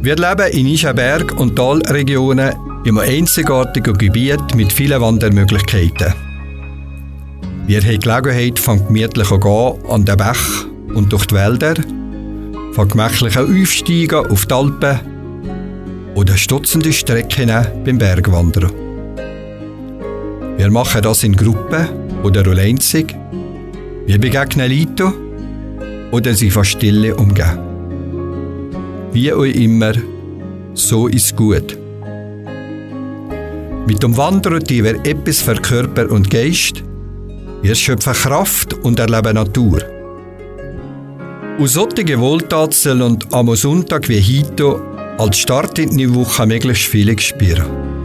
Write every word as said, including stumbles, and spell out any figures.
Wir leben in Ischenberg- und Talregionen in einem einzigartigen Gebiet mit vielen Wandermöglichkeiten. Wir haben die Gelegenheit vom gemütlichen Gehen an den Bach und durch die Wälder, von gemächlichen Aufsteigen auf die Alpen oder stutzende Strecken beim Bergwandern. Wir machen das in Gruppen oder einzig. Wir begegnen Leuten oder sie von Stille umgehen. Wie auch immer, so ist gut. Mit dem Wandern tun wir etwas für Körper und Geist. Wir schöpfen Kraft und erleben Natur. Aus solchen Wohltaten sollen am Sonntag wie heute als Start in die Woche möglichst viele spüren.